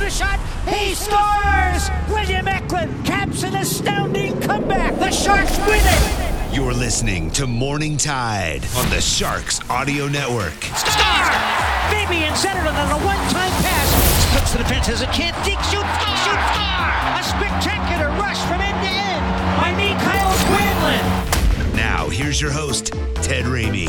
the shot. He scores! William Eklund caps an astounding comeback. The Sharks win it. You're listening to Morning Tide on the Sharks Audio Network. Star! Fabian centered on a one-time pass. Splits the defense as a chance. Deep shoot, star! A spectacular rush from end to end by Mikael Granlund. Now, here's your host, Ted Ramey.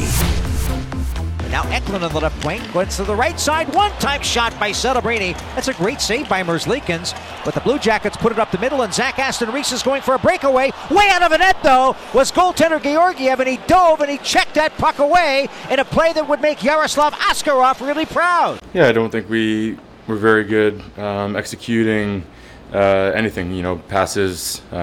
Now Eklund on the left wing, goes to the right side, one-time shot by Celebrini. That's a great save by Merzlikins, but the Blue Jackets put it up the middle, and Zach Aston Reese is going for a breakaway. Way out of the net, though, was goaltender Georgiev, and he dove and he checked that puck away in a play that would make Yaroslav Askarov really proud. Yeah, I don't think we were very good executing anything, passes. We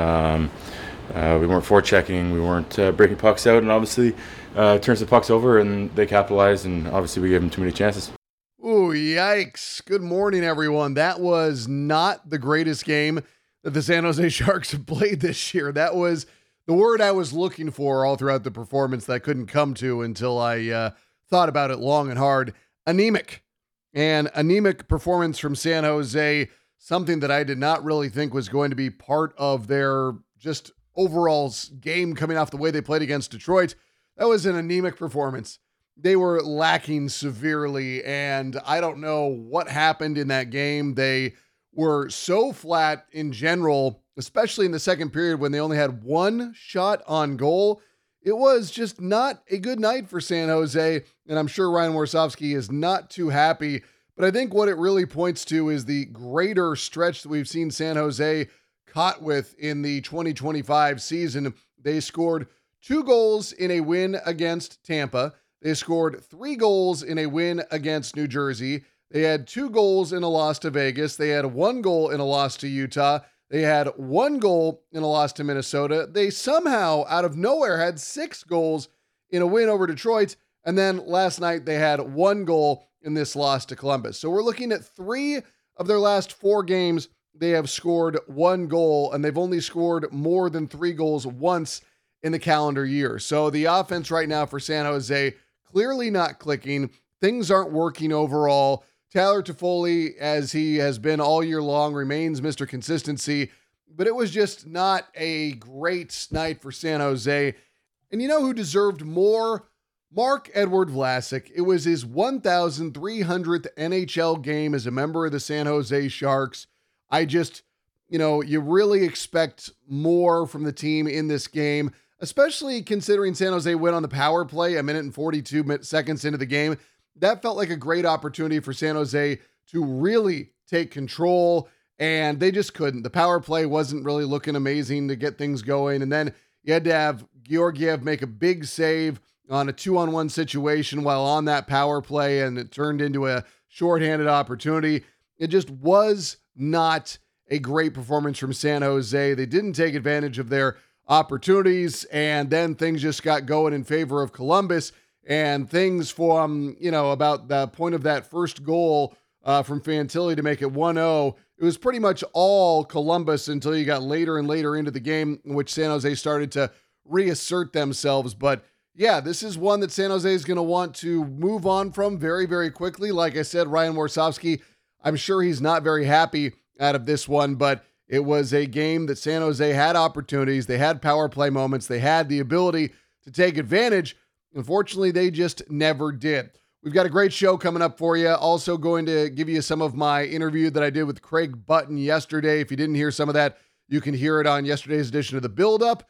weren't forechecking, we weren't breaking pucks out, and obviously turns the pucks over and they capitalized, and obviously we gave them too many chances. Ooh, yikes. Good morning, everyone. That was not the greatest game that the San Jose Sharks have played this year. That was the word I was looking for all throughout the performance that I couldn't come to until I thought about it long and hard. Anemic. And anemic performance from San Jose, something that I did not really think was going to be part of their just overall game coming off the way they played against Detroit. That was an anemic performance. They were lacking severely, and I don't know what happened in that game. They were so flat in general, especially in the second period when they only had one shot on goal. It was just not a good night for San Jose, and I'm sure Ryan Warsofsky is not too happy. But I think what it really points to is the greater stretch that we've seen San Jose caught with in the 2025 season. They scored 2 goals in a win against Tampa. They scored 3 goals in a win against New Jersey. They had 2 goals in a loss to Vegas. They had 1 goal in a loss to Utah. They had 1 goal in a loss to Minnesota. They somehow, out of nowhere, had 6 goals in a win over Detroit. And then last night, they had 1 goal in this loss to Columbus. So we're looking at 3 of their last 4 games. They have scored 1 goal, and they've only scored more than 3 goals once in the calendar year. So the offense right now for San Jose, clearly not clicking. Things aren't working overall. Tyler Toffoli, as he has been all year long, remains Mr. Consistency, but it was just not a great night for San Jose. And you know who deserved more? Marc-Edouard Vlasic. It was his 1,300th NHL game as a member of the San Jose Sharks. You really expect more from the team in this game, especially considering San Jose went on the power play a minute and 42 seconds into the game. That felt like a great opportunity for San Jose to really take control, and they just couldn't. The power play wasn't really looking amazing to get things going, and then you had to have Georgiev make a big save on a 2-on-1 situation while on that power play, and it turned into a shorthanded opportunity. It just was not a great performance from San Jose. They didn't take advantage of their opportunities, and then things just got going in favor of Columbus, and things from, about the point of that first goal from Fantilli to make it 1-0, it was pretty much all Columbus until you got later and later into the game, in which San Jose started to reassert themselves. But yeah, this is one that San Jose is going to want to move on from very, very quickly. Like I said, Ryan Warsofsky, I'm sure he's not very happy out of this one, but it was a game that San Jose had opportunities. They had power play moments. They had the ability to take advantage. Unfortunately, they just never did. We've got a great show coming up for you. Also going to give you some of my interview that I did with Craig Button yesterday. If you didn't hear some of that, you can hear it on yesterday's edition of The Build-Up.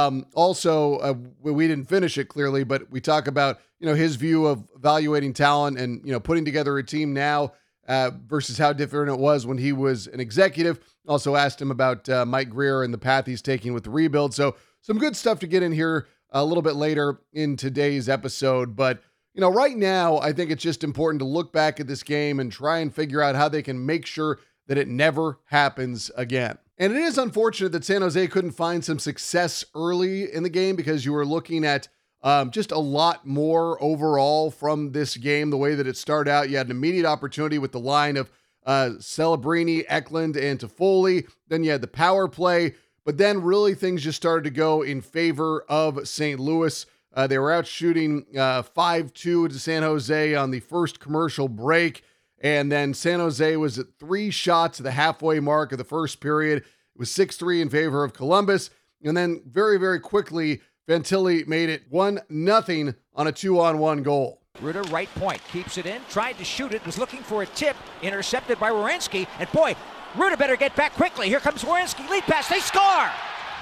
We didn't finish it clearly, but we talk about, his view of evaluating talent and, putting together a team now versus how different it was when he was an executive. Also asked him about Mike Grier and the path he's taking with the rebuild. So some good stuff to get in here a little bit later in today's episode. But, right now, I think it's just important to look back at this game and try and figure out how they can make sure that it never happens again. And it is unfortunate that San Jose couldn't find some success early in the game, because you were looking at just a lot more overall from this game. The way that it started out, you had an immediate opportunity with the line of Celebrini, Eklund, and Toffoli. Then you had the power play, but then really things just started to go in favor of St. Louis. They were out shooting 5-2 to San Jose on the first commercial break. And then San Jose was at 3 shots at the halfway mark of the first period. It was 6-3 in favor of Columbus. And then very, very quickly, Fantilli made it 1-0 on a 2-on-1 goal. Ruda, right point, keeps it in, tried to shoot it, was looking for a tip, intercepted by Werenski, and boy, Ruda better get back quickly. Here comes Werenski, lead pass, they score!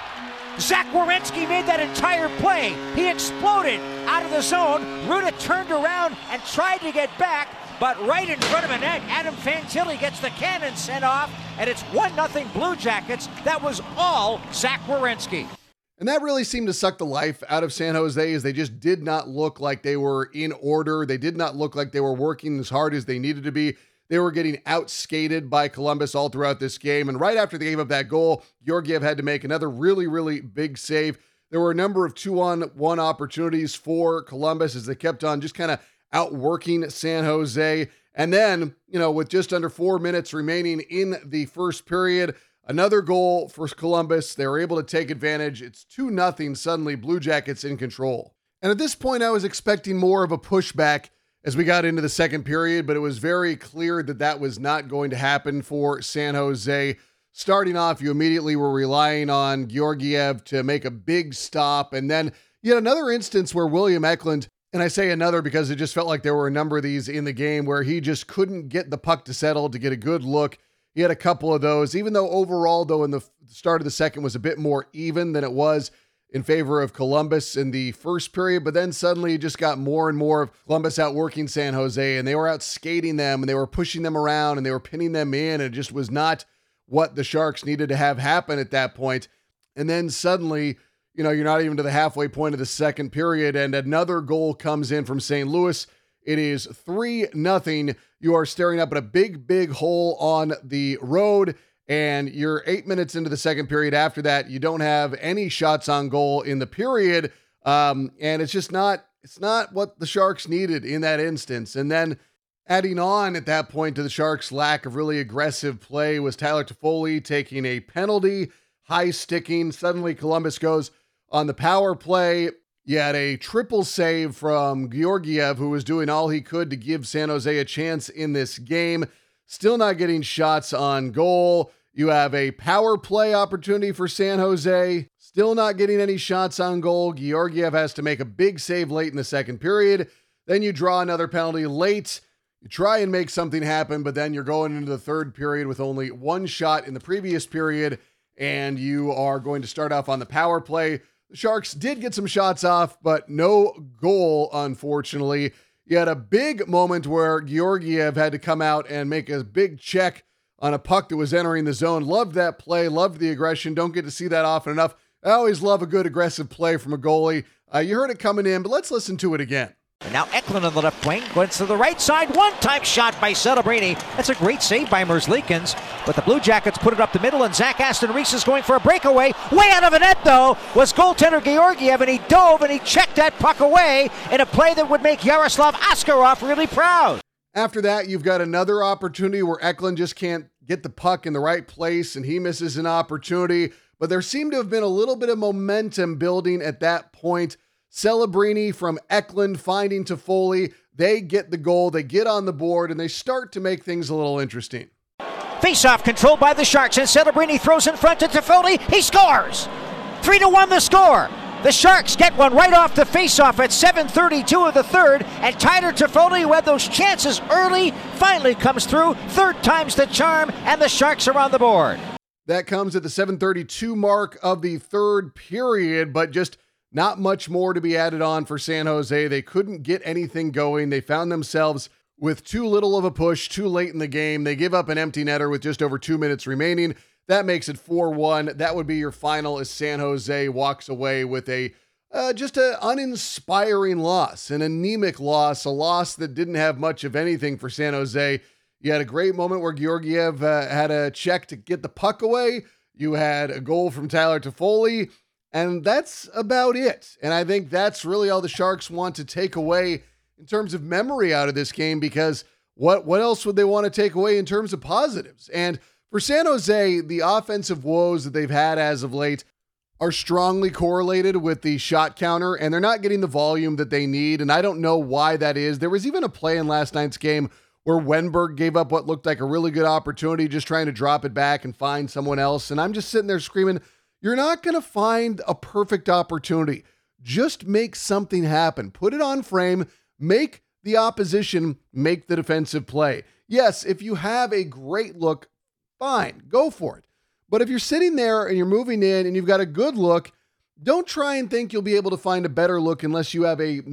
Zach Werenski made that entire play. He exploded out of the zone. Ruda turned around and tried to get back, but right in front of the net, Adam Fantilli gets the cannon sent off, and it's 1-0 Blue Jackets. That was all Zach Werenski. And that really seemed to suck the life out of San Jose, as they just did not look like they were in order. They did not look like they were working as hard as they needed to be. They were getting outskated by Columbus all throughout this game. And right after they gave up that goal, Georgiev had to make another really, really big save. There were a number of 2-on-1 opportunities for Columbus as they kept on just kind of outworking San Jose. And then, with just under 4 minutes remaining in the first period, another goal for Columbus. They were able to take advantage. It's 2-0 suddenly, Blue Jackets in control. And at this point, I was expecting more of a pushback as we got into the second period, but it was very clear that that was not going to happen for San Jose. Starting off, you immediately were relying on Georgiev to make a big stop. And then you had another instance where William Eklund, and I say another because it just felt like there were a number of these in the game where he just couldn't get the puck to settle to get a good look. He had a couple of those, even though overall, though, in the start of the second was a bit more even than it was in favor of Columbus in the first period. But then suddenly you just got more and more of Columbus outworking San Jose, and they were out skating them, and they were pushing them around, and they were pinning them in. And it just was not what the Sharks needed to have happen at that point. And then suddenly, you're not even to the halfway point of the second period, and another goal comes in from St. Louis. It is 3-0. You are staring up at a big, big hole on the road, and you're 8 minutes into the second period. After that, you don't have any shots on goal in the period, and it's not what the Sharks needed in that instance. And then adding on at that point to the Sharks' lack of really aggressive play was Tyler Toffoli taking a penalty, high sticking. Suddenly Columbus goes on the power play. You had a triple save from Georgiev, who was doing all he could to give San Jose a chance in this game. Still not getting shots on goal. You have a power play opportunity for San Jose. Still not getting any shots on goal. Georgiev has to make a big save late in the second period. Then you draw another penalty late. You try and make something happen, but then you're going into the third period with only one shot in the previous period, and you are going to start off on the power play. The Sharks did get some shots off, but no goal, unfortunately. You had a big moment where Georgiev had to come out and make a big check on a puck that was entering the zone. Loved that play, loved the aggression. Don't get to see that often enough. I always love a good aggressive play from a goalie. You heard it coming in, but let's listen to it again. And now Eklund on the left wing, going to the right side, one-time shot by Celebrini. That's a great save by Merzlikins, but the Blue Jackets put it up the middle, and Zach Aston Reese is going for a breakaway. Way out of the net, though, was goaltender Georgiev, and he dove and he checked that puck away in a play that would make Yaroslav Askarov really proud. After that, you've got another opportunity where Eklund just can't get the puck in the right place, and he misses an opportunity, but there seemed to have been a little bit of momentum building at that point. Celebrini from Eklund finding Toffoli. They get the goal, they get on the board, and they start to make things a little interesting. Face-off controlled by the Sharks, and Celebrini throws in front to Toffoli. He scores! 3-1 the score. The Sharks get one right off the face-off at 7:32 of the third, and Tyler Toffoli, who had those chances early, finally comes through. Third time's the charm, and the Sharks are on the board. That comes at the 7:32 mark of the third period, but just not much more to be added on for San Jose. They couldn't get anything going. They found themselves with too little of a push too late in the game. They give up an empty netter with just over 2 minutes remaining. That makes it 4-1. That would be your final as San Jose walks away with just an uninspiring loss, an anemic loss, a loss that didn't have much of anything for San Jose. You had a great moment where Georgiev had a check to get the puck away. You had a goal from Tyler Toffoli. And that's about it. And I think that's really all the Sharks want to take away in terms of memory out of this game, because what else would they want to take away in terms of positives? And for San Jose, the offensive woes that they've had as of late are strongly correlated with the shot counter, and they're not getting the volume that they need. And I don't know why that is. There was even a play in last night's game where Wenberg gave up what looked like a really good opportunity, just trying to drop it back and find someone else. And I'm just sitting there screaming, you're not going to find a perfect opportunity. Just make something happen. Put it on frame. Make the opposition make the defensive play. Yes, if you have a great look, fine, go for it. But if you're sitting there and you're moving in and you've got a good look, don't try and think you'll be able to find a better look unless you have a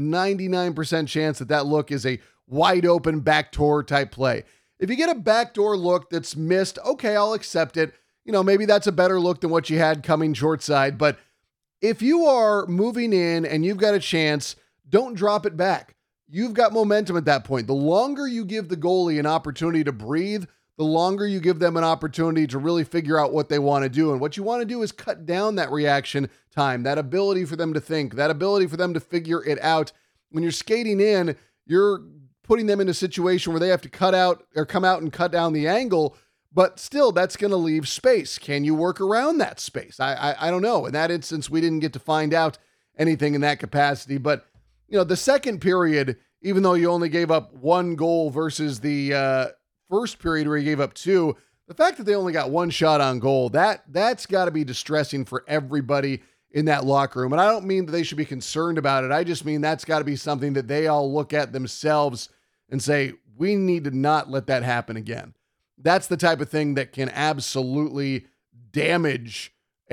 99% chance that that look is a wide open backdoor type play. If you get a backdoor look that's missed, okay, I'll accept it. Maybe that's a better look than what you had coming short side. But if you are moving in and you've got a chance, don't drop it back. You've got momentum at that point. The longer you give the goalie an opportunity to breathe, the longer you give them an opportunity to really figure out what they want to do. And what you want to do is cut down that reaction time, that ability for them to think, that ability for them to figure it out. When you're skating in, you're putting them in a situation where they have to cut out or come out and cut down the angle, but still that's going to leave space. Can you work around that space? I don't know. In that instance, we didn't get to find out anything in that capacity, but the second period, even though you only gave up one goal versus the first period where you gave up two, the fact that they only got one shot on goal, that's got to be distressing for everybody in that locker room. And I don't mean that they should be concerned about it. I just mean that's got to be something that they all look at themselves and say, we need to not let that happen again. That's the type of thing that can absolutely damage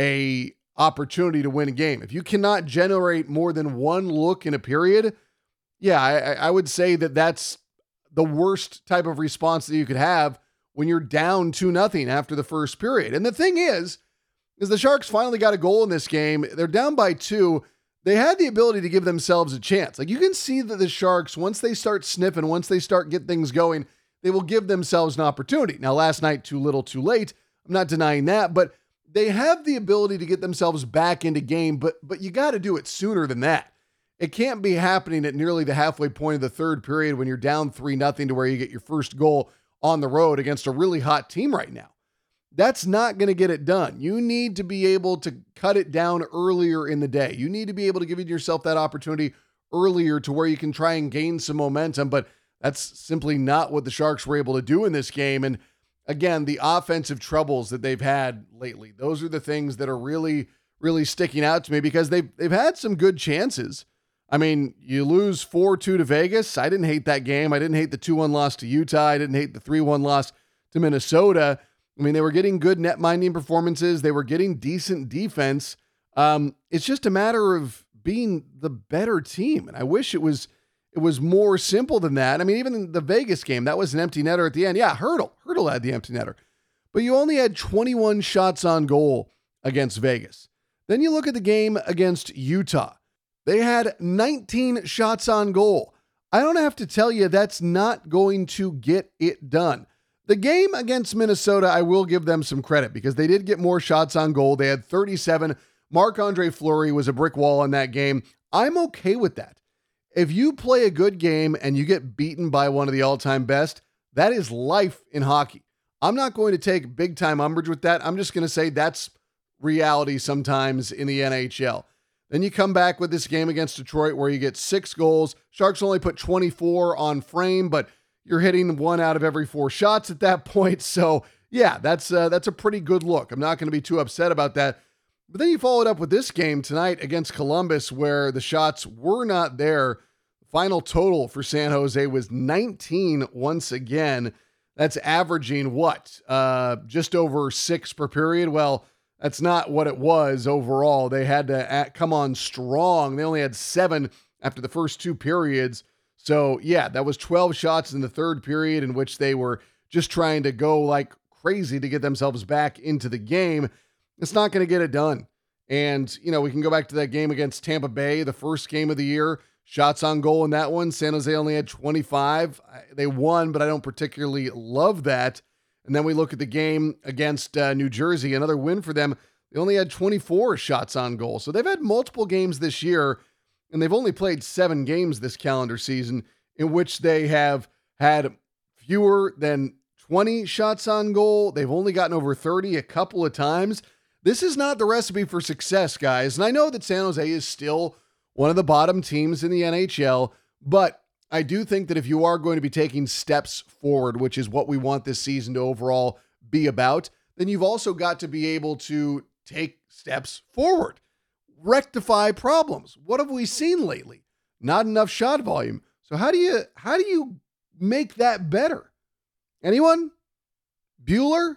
a opportunity to win a game. If you cannot generate more than one look in a period, yeah, I would say that that's the worst type of response that you could have when you're down 2-0 after the first period. And the thing is the Sharks finally got a goal in this game. They're down by 2. They had the ability to give themselves a chance. Like, you can see that the Sharks, once they start sniffing, once they start get things going, they will give themselves an opportunity. Now, last night, too little, too late. I'm not denying that, but they have the ability to get themselves back into game, but you got to do it sooner than that. It can't be happening at nearly the halfway point of the third period when you're down 3-0 to where you get your first goal on the road against a really hot team right now. That's not going to get it done. You need to be able to cut it down earlier in the day. You need to be able to give yourself that opportunity earlier to where you can try and gain some momentum, but that's simply not what the Sharks were able to do in this game. And again, the offensive troubles that they've had lately, those are the things that are really, really sticking out to me because they've had some good chances. I mean, you lose 4-2 to Vegas. I didn't hate that game. I didn't hate the 2-1 loss to Utah. I didn't hate the 3-1 loss to Minnesota. I mean, they were getting good net minding performances. They were getting decent defense. It's just a matter of being the better team. And I wish it was more simple than that. I mean, even in the Vegas game, that was an empty netter at the end. Yeah, Hurdle had the empty netter. But you only had 21 shots on goal against Vegas. Then you look at the game against Utah. They had 19 shots on goal. I don't have to tell you that's not going to get it done. The game against Minnesota, I will give them some credit because they did get more shots on goal. They had 37. Marc-Andre Fleury was a brick wall in that game. I'm okay with that. If you play a good game and you get beaten by one of the all-time best, that is life in hockey. I'm not going to take big-time umbrage with that. I'm just going to say that's reality sometimes in the NHL. Then you come back with this game against Detroit where you get 6 goals. Sharks only put 24 on frame, but you're hitting 1 out of every 4 shots at that point. So yeah, that's a pretty good look. I'm not going to be too upset about that. But then you followed up with this game tonight against Columbus where the shots were not there. The final total for San Jose was 19 once again. That's averaging what? Just over 6 per period. Well, that's not what it was overall. They had to come on strong. They only had 7 after the first 2 periods. So yeah, that was 12 shots in the third period in which they were just trying to go like crazy to get themselves back into the game. It's not going to get it done. And, we can go back to that game against Tampa Bay, the first game of the year. Shots on goal in that one. San Jose only had 25. They won, but I don't particularly love that. And then we look at the game against New Jersey, another win for them. They only had 24 shots on goal. So they've had multiple games this year, and they've only played 7 games this calendar season in which they have had fewer than 20 shots on goal. They've only gotten over 30 a couple of times. This is not the recipe for success, guys. And I know that San Jose is still one of the bottom teams in the NHL, but I do think that if you are going to be taking steps forward, which is what we want this season to overall be about, then you've also got to be able to take steps forward, rectify problems. What have we seen lately? Not enough shot volume. So how do you make that better? Anyone? Bueller?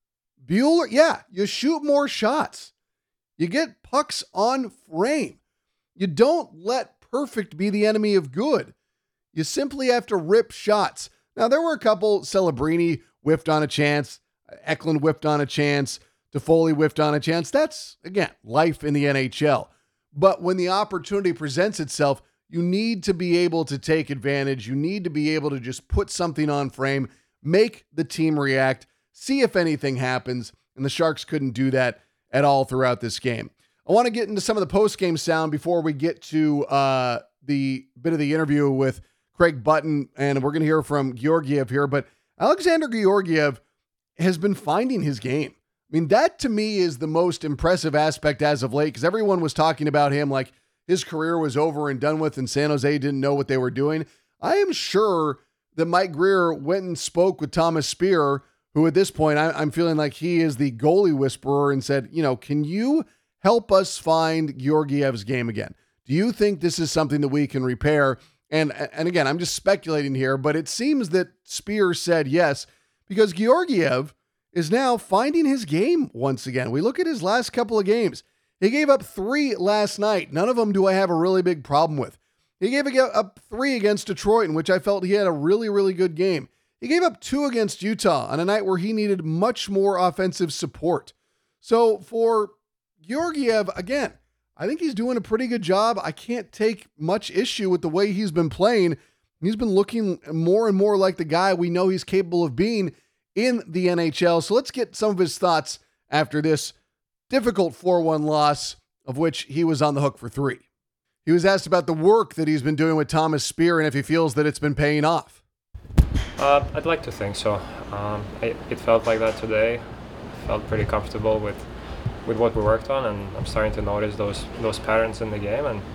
Yeah, you shoot more shots. You get pucks on frame. You don't let perfect be the enemy of good. You simply have to rip shots. Now, there were a couple. Celebrini whiffed on a chance. Eklund whiffed on a chance. Toffoli whiffed on a chance. That's, again, life in the NHL. But when the opportunity presents itself, you need to be able to take advantage. You need to be able to just put something on frame, make the team react, see if anything happens. And the Sharks couldn't do that at all throughout this game. I want to get into some of the post-game sound before we get to the bit of the interview with Craig Button, and we're going to hear from Georgiev here. But Alexander Georgiev has been finding his game. I mean, that to me is the most impressive aspect as of late, because everyone was talking about him like his career was over and done with, and San Jose didn't know what they were doing. I am sure that Mike Grier went and spoke with Thomas Speer, who at this point I'm feeling like he is the goalie whisperer, and said, can you help us find Georgiev's game again? Do you think this is something that we can repair? And again, I'm just speculating here, but it seems that Spear said yes, because Georgiev is now finding his game once again. We look at his last couple of games. He gave up 3 last night. None of them do I have a really big problem with. He gave up 3 against Detroit, in which I felt he had a really, really good game. He gave up 2 against Utah on a night where he needed much more offensive support. So for Georgiev, again, I think he's doing a pretty good job. I can't take much issue with the way he's been playing. He's been looking more and more like the guy we know he's capable of being in the NHL. So let's get some of his thoughts after this difficult 4-1 loss, of which he was on the hook for 3. He was asked about the work that he's been doing with Thomas Speer and if he feels that it's been paying off. I'd like to think so. It felt like that today. Felt pretty comfortable with what we worked on, and I'm starting to notice those patterns in the game. And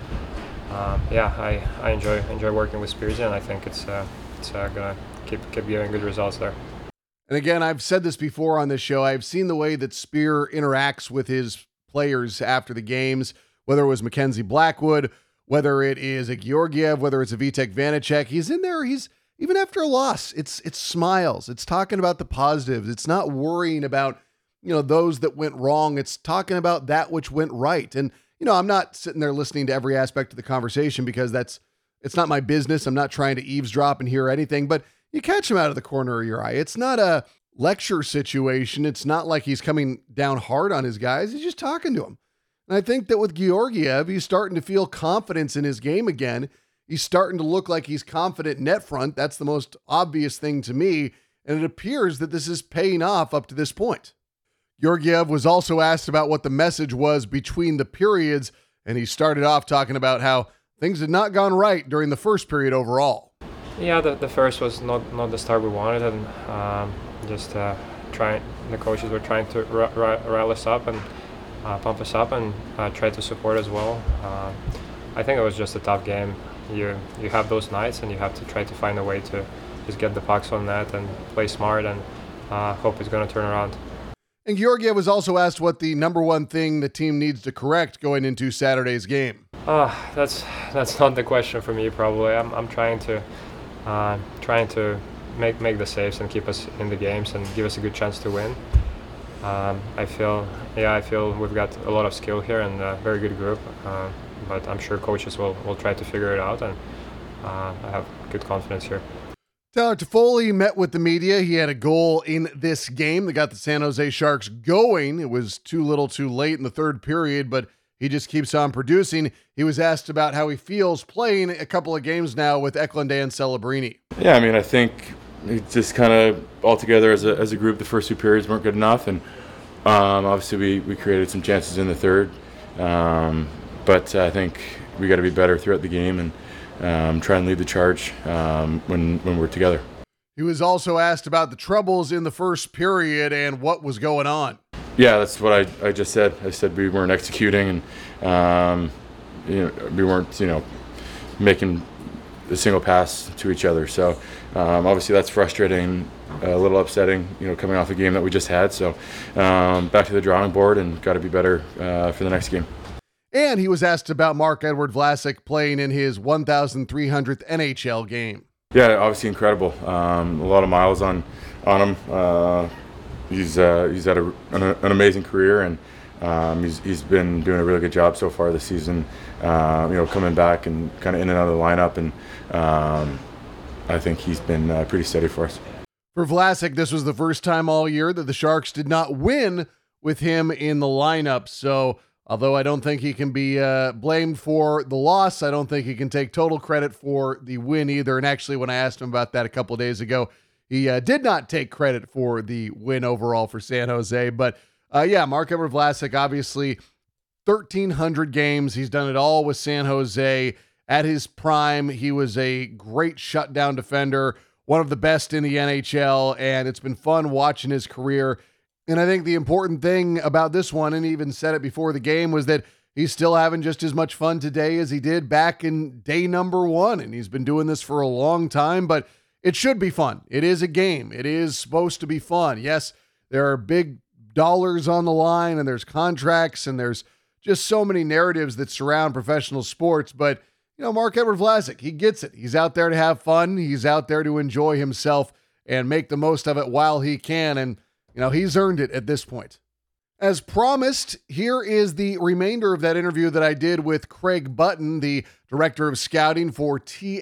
I enjoy working with Spears, and I think it's gonna keep giving good results there. And again, I've said this before on this show. I've seen the way that Spear interacts with his players after the games, whether it was Mackenzie Blackwood, whether it is a Georgiev, whether it's a Vitek Vanacek. He's in there. He's even after a loss. It's smiles. It's talking about the positives. It's not worrying about those that went wrong. It's talking about that which went right. And I'm not sitting there listening to every aspect of the conversation, because it's not my business. I'm not trying to eavesdrop and hear anything, but you catch him out of the corner of your eye. It's not a lecture situation. It's not like he's coming down hard on his guys. He's just talking to them. And I think that with Georgiev, he's starting to feel confidence in his game again. He's starting to look like he's confident net front. That's the most obvious thing to me. And it appears that this is paying off up to this point. Georgiev was also asked about what the message was between the periods, and he started off talking about how things had not gone right during the first period overall. Yeah, the first was not the start we wanted, and the coaches were trying to rile us up and pump us up, and try to support as well. I think it was just a tough game. You have those nights, and you have to try to find a way to just get the pucks on net and play smart, and hope it's going to turn around. And Georgiev was also asked what the number one thing the team needs to correct going into Saturday's game. That's not the question for me. Probably I'm trying to make the saves and keep us in the games and give us a good chance to win. I feel we've got a lot of skill here and a very good group, but I'm sure coaches will try to figure it out, and I have good confidence here. Tyler Toffoli met with the media. He had a goal in this game that got the San Jose Sharks going. It was too little too late in the third period, but he just keeps on producing. He was asked about how he feels playing a couple of games now with Eklund and Celebrini. Yeah, I mean, I think it just kind of all together as a group, the first 2 periods weren't good enough, and obviously we created some chances in the third, but I think we got to be better throughout the game and try and lead the charge when we're together. He was also asked about the troubles in the first period and what was going on. Yeah, that's what I just said. I said we weren't executing, and we weren't making a single pass to each other. So obviously that's frustrating, a little upsetting, coming off a game that we just had. So back to the drawing board and got to be better for the next game. And he was asked about Marc-Edouard Vlasic playing in his 1,300th NHL game. Yeah, obviously incredible. A lot of miles on him. He's had an amazing career, and he's been doing a really good job so far this season. Coming back and kind of in and out of the lineup, and I think he's been pretty steady for us. For Vlasic, this was the first time all year that the Sharks did not win with him in the lineup. So although I don't think he can be blamed for the loss, I don't think he can take total credit for the win either. And actually, when I asked him about that a couple of days ago, he did not take credit for the win overall for San Jose. But Marc-Edouard Vlasic, obviously 1,300 games. He's done it all with San Jose. At his prime, he was a great shutdown defender, one of the best in the NHL, and it's been fun watching his career. And I think the important thing about this one, and he even said it before the game, was that he's still having just as much fun today as he did back in day number one. And he's been doing this for a long time, but it should be fun. It is a game. It is supposed to be fun. Yes, there are big dollars on the line, and there's contracts, and there's just so many narratives that surround professional sports. But, Marc-Edouard Vlasic, he gets it. He's out there to have fun. He's out there to enjoy himself and make the most of it while he can. And, he's earned it at this point. As promised, here is the remainder of that interview that I did with Craig Button, the director of scouting for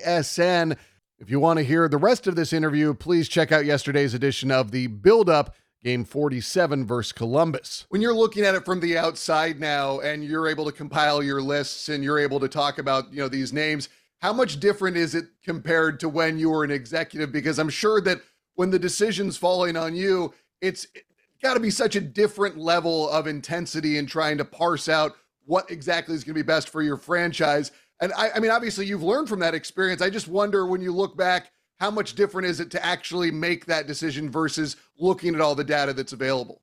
TSN. If you want to hear the rest of this interview, please check out yesterday's edition of the Build-Up, Game 47 versus Columbus. When you're looking at it from the outside now and you're able to compile your lists and you're able to talk about, these names, how much different is it compared to when you were an executive? Because I'm sure that when the decision's falling on you, it's got to be such a different level of intensity in trying to parse out what exactly is going to be best for your franchise. And I mean, obviously you've learned from that experience. I just wonder, when you look back, how much different is it to actually make that decision versus looking at all the data that's available?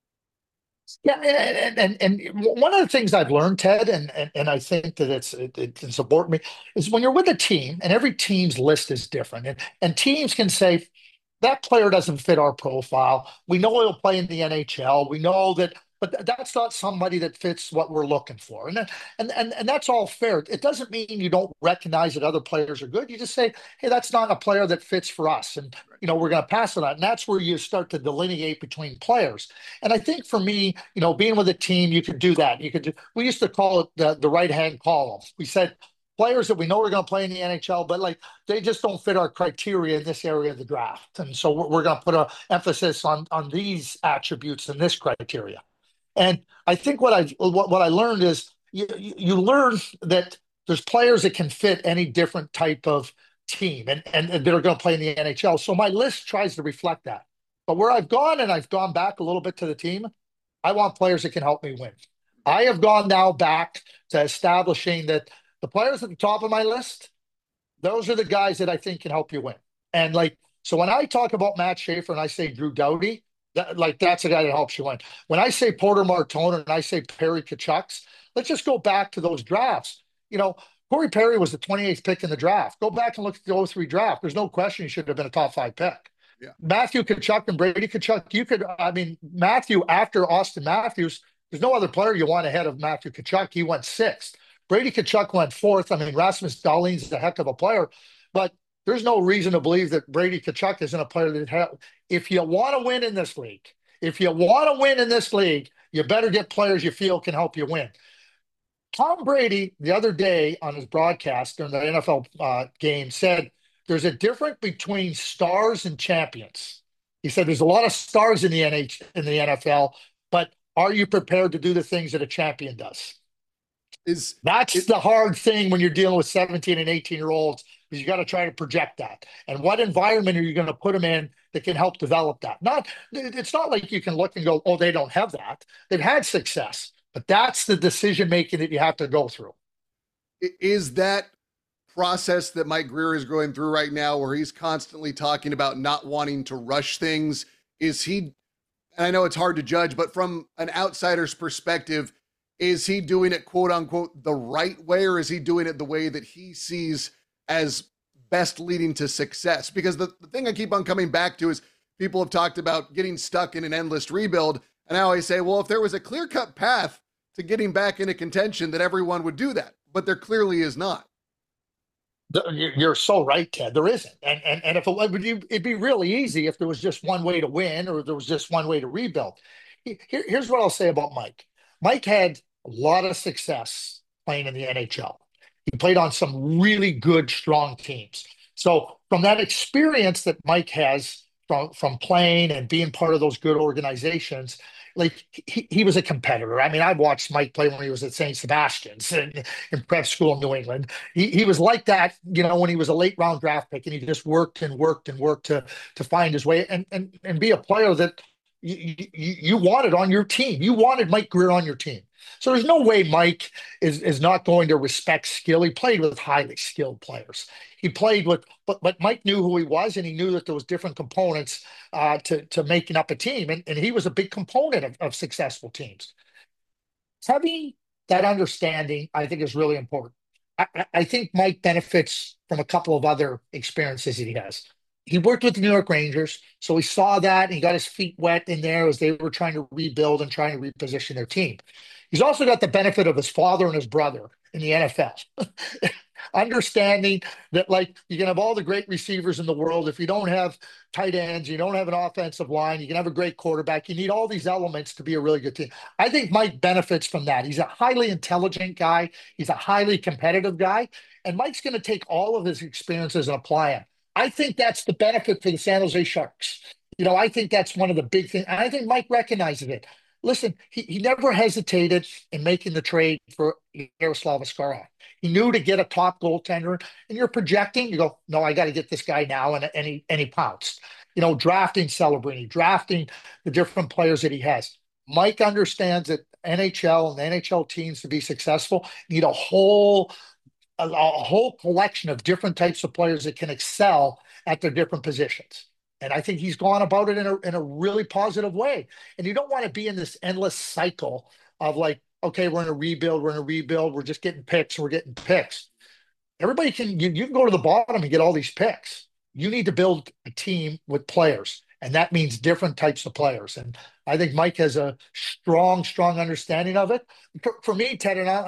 Yeah, and one of the things I've learned, Ted, and I think that it can support me, is when you're with a team, and every team's list is different, and teams can say, that player doesn't fit our profile. We know he'll play in the NHL. We know that, but that's not somebody that fits what we're looking for. And that's all fair. It doesn't mean you don't recognize that other players are good. You just say, hey, that's not a player that fits for us. And, we're going to pass on that. And that's where you start to delineate between players. And I think for me, being with a team, you could do that. We used to call it the right-hand column. We said, players that we know are going to play in the NHL, but they just don't fit our criteria in this area of the draft. And so we're going to put an emphasis on these attributes and this criteria. And I think what I learned is you learn that there's players that can fit any different type of team and that are going to play in the NHL. So my list tries to reflect that. But where I've gone, and I've gone back a little bit to the team, I want players that can help me win. I have gone now back to establishing that the players at the top of my list, those are the guys that I think can help you win. And so when I talk about Matt Schaefer and I say Drew Doughty, that's a guy that helps you win. When I say Porter Martone and I say Perry Tkachuk, let's just go back to those drafts. Corey Perry was the 28th pick in the draft. Go back and look at the 03 draft. There's no question he should have been a top 5 pick. Yeah. Matthew Tkachuk and Brady Tkachuk, Matthew after Austin Matthews, there's no other player you want ahead of Matthew Tkachuk. He went 6th. Brady Tkachuk went 4th. Rasmus Dahlin's a heck of a player, but there's no reason to believe that Brady Tkachuk isn't a player that if you want to win in this league, you better get players you feel can help you win. Tom Brady, the other day on his broadcast during the NFL game, said there's a difference between stars and champions. He said there's a lot of stars in the NFL, but are you prepared to do the things that a champion does? That's the hard thing when you're dealing with 17 and 18-year-olds, because you got to try to project that. And what environment are you going to put them in that can help develop that? It's not like you can look and go, oh, they don't have that. They've had success, but that's the decision-making that you have to go through. Is that process that Mike Grier is going through right now, where he's constantly talking about not wanting to rush things? Is he, and I know it's hard to judge, but from an outsider's perspective, is he doing it, quote unquote, the right way, or is he doing it the way that he sees as best leading to success. Because the thing I keep on coming back to is people have talked about getting stuck in an endless rebuild. And I always say, well, if there was a clear-cut path to getting back into contention, that everyone would do that. But there clearly is not. You're so right, Ted. There isn't. And if it would, it'd be really easy if there was just one way to win or there was just one way to rebuild. Here's what I'll say about Mike. Mike had a lot of success playing in the NHL. He played on some really good, strong teams. So from that experience that Mike has from playing and being part of those good organizations, like he was a competitor. I mean, I watched Mike play when he was at St. Sebastian's in prep school in New England. He was like that, when he was a late round draft pick, and he just worked and worked and worked to find his way and be a player that you wanted on your team. You wanted Mike Grier on your team. So there's no way Mike is not going to respect skill. He played with highly skilled players. He played with, but Mike knew who he was, and he knew that there was different components to making up a team, and he was a big component of successful teams. Having that understanding, I think, is really important. I think Mike benefits from a couple of other experiences that he has. He worked with the New York Rangers, so he saw that, and he got his feet wet in there as they were trying to rebuild and trying to reposition their team. He's also got the benefit of his father and his brother in the NFL. Understanding that, like, you can have all the great receivers in the world. If you don't have tight ends, you don't have an offensive line, you can have a great quarterback. You need all these elements to be a really good team. I think Mike benefits from that. He's a highly intelligent guy. He's a highly competitive guy. And Mike's going to take all of his experiences and apply them. I think that's the benefit for the San Jose Sharks. I think that's one of the big things. And I think Mike recognizes it. Listen, he never hesitated in making the trade for Yaroslav Askarov. He knew to get a top goaltender, and you're projecting, you go, no, I got to get this guy now, and he pounced. Drafting Celebrini, drafting the different players that he has. Mike understands that NHL and NHL teams, to be successful, need a whole collection of different types of players that can excel at their different positions. And I think he's gone about it in a really positive way. And you don't want to be in this endless cycle of like, okay, we're in a rebuild, we're just getting picks, Everybody you can go to the bottom and get all these picks. You need to build a team with players, and that means different types of players. And I think Mike has a strong understanding of it. For me, Ted, and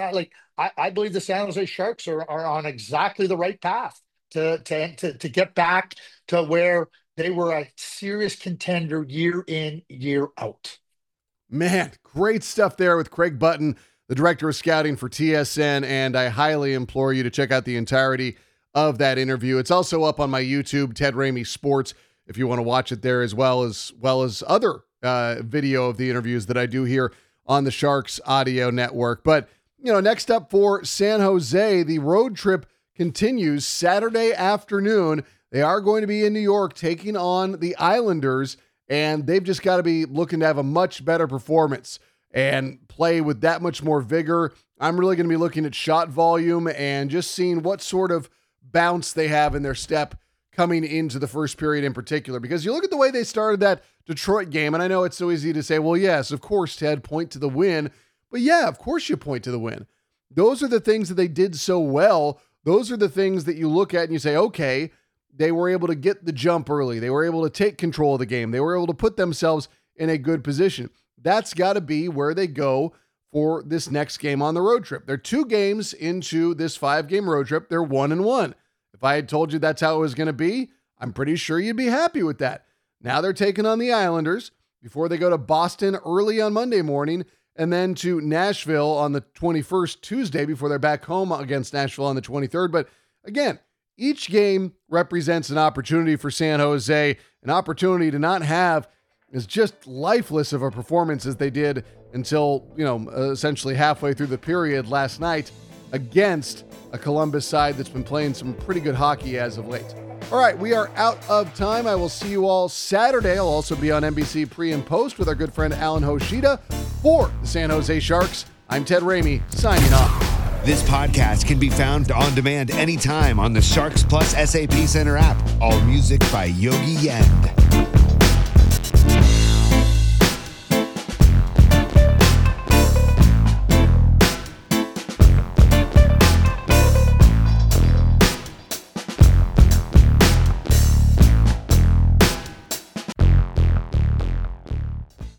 I believe the San Jose Sharks are on exactly the right path to get back to where they were a serious contender year in, year out. Man, great stuff there with Craig Button, the director of scouting for TSN, and I highly implore you to check out the entirety of that interview. It's also up on my YouTube, Ted Ramey Sports, if you want to watch it there, as well as other video of the interviews that I do here on the Sharks Audio Network. But, next up for San Jose, the road trip continues Saturday afternoon. They are going to be in New York taking on the Islanders, and they've just got to be looking to have a much better performance and play with that much more vigor. I'm really going to be looking at shot volume and just seeing what sort of bounce they have in their step coming into the first period in particular, because you look at the way they started that Detroit game, and I know it's so easy to say, well, yes, of course, Ted, point to the win. But yeah, of course you point to the win. Those are the things that they did so well. Those are the things that you look at and you say, okay, they were able to get the jump early. They were able to take control of the game. They were able to put themselves in a good position. That's got to be where they go for this next game on the road trip. They're 2 games into this 5-game road trip. They're 1-1. If I had told you that's how it was going to be, I'm pretty sure you'd be happy with that. Now they're taking on the Islanders before they go to Boston early on Monday morning, and then to Nashville on the 21st, Tuesday, before they're back home against Nashville on the 23rd. But again, each game represents an opportunity for San Jose, an opportunity to not have as just lifeless of a performance as they did until, essentially halfway through the period last night against a Columbus side that's been playing some pretty good hockey as of late. All right, we are out of time. I will see you all Saturday. I'll also be on NBC pre and post with our good friend Alan Hoshida for the San Jose Sharks. I'm Ted Ramey, signing off. This podcast can be found on demand anytime on the Sharks Plus SAP Center app. All music by Yogi Yend.